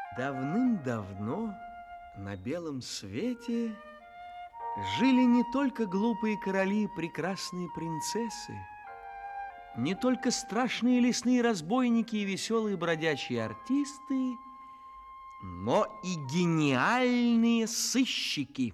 Давным-давно на белом свете жили не только глупые короли и прекрасные принцессы, не только страшные лесные разбойники и веселые бродячие артисты, но и гениальные сыщики.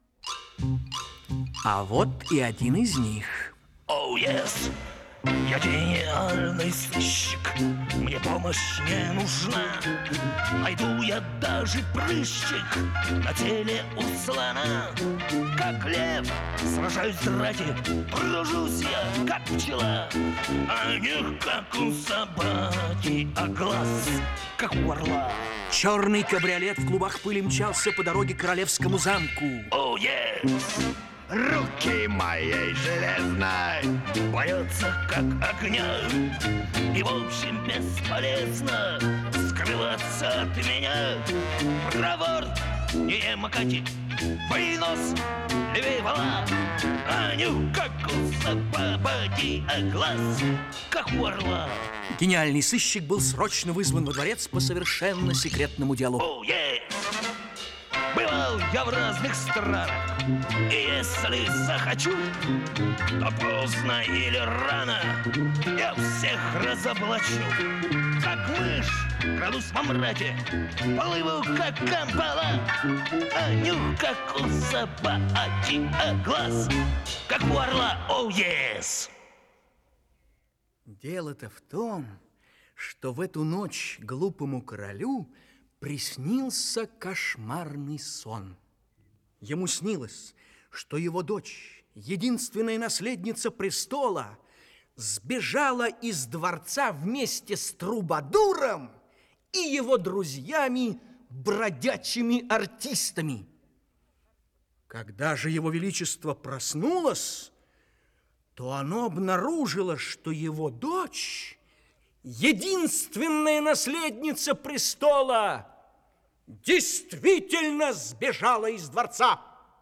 А вот и один из них. Oh, yes. Я гениальный сыщик, мне помощь не нужна. Найду я даже прыщик на теле у слона. Как лев сражаюсь в драке, кружусь я, как пчела. А не как у собаки, а глаз, как у орла. Черный кабриолет в клубах пыли мчался по дороге к королевскому замку. Oh, yes. Руки моей железной боятся, как огня. И, в общем, бесполезно скрываться от меня. Проворт, не макати, вынос, левей вала. А нюх, как у собаки, а глаз, как у орла. Гениальный сыщик был срочно вызван во дворец по совершенно секретному делу. Oh, yes. Бывал я в разных странах, и если захочу, то поздно или рано я всех разоблачу. Как мышь крадусь во мраке, плыву, как камбала. А нюх, как у собаки, а глаз, как у орла. Oh, yes. Дело-то в том, что в эту ночь глупому королю приснился кошмарный сон. Ему снилось, что его дочь, единственная наследница престола, сбежала из дворца вместе с Трубадуром и его друзьями, бродячими артистами. Когда же его величество проснулось, то оно обнаружило, что его дочь, единственная наследница престола, действительно сбежала из дворца.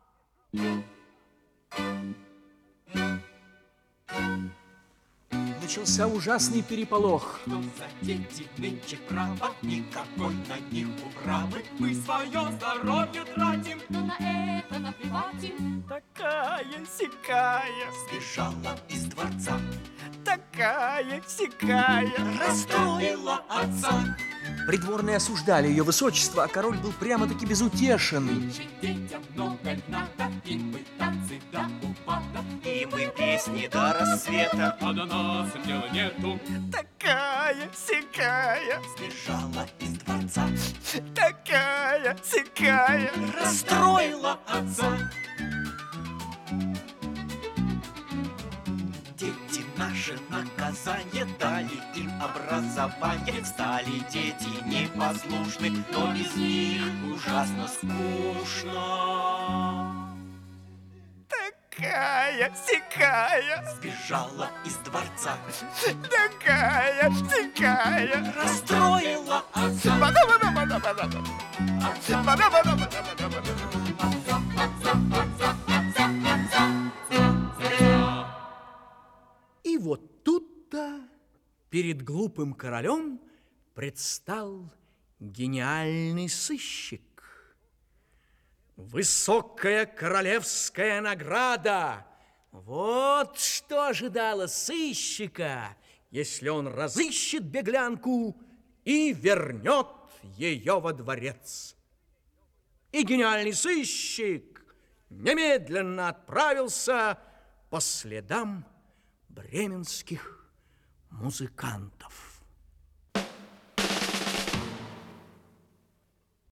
Начался ужасный переполох. Что за дети нынче право, никакой на них управы. Мы свое здоровье тратим, но на это наплевать им. Такая-сякая Сбежала из дворца, такая-сякая расстроила отца. Придворные осуждали ее высочество, а король был прямо-таки безутешен. Детям много надо, и мы танцы до упада, и мы песни до рассвета. а до нас дела нету. Такая-сякая Сбежала из дворца, такая-сякая расстроила отца. Дети наши наказание дали им образование. Стали дети непослушны, но без них ужасно скучно. Такая-сякая Сбежала из дворца, такая-сякая расстроила отца. И вот тут-то перед глупым королем предстал гениальный сыщик. Высокая королевская награда. Вот что ожидало сыщика, если он разыщет беглянку и вернет ее во дворец. И гениальный сыщик немедленно отправился по следам бременских музыкантов.